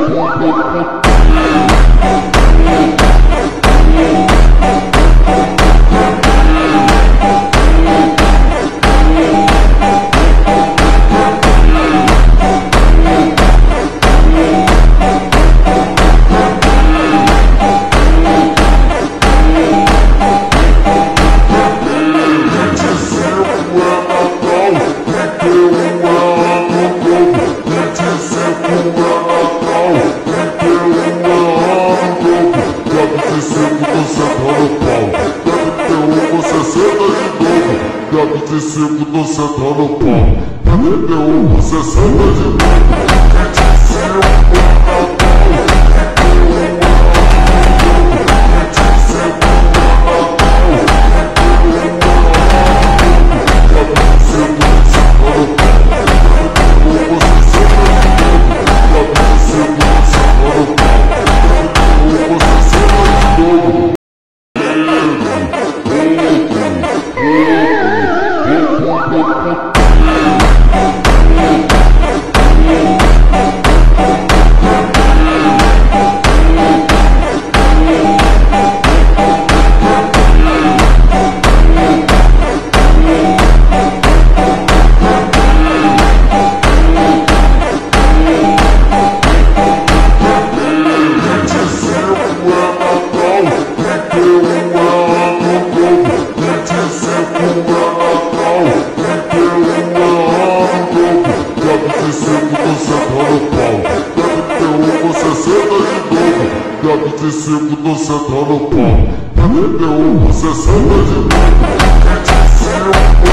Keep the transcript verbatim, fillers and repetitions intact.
De cinco não senta no pau, trinta e um você senta de novo. vinte e cinco de cinco não senta no pau, trinta e um você senta de novo. vinte e cinco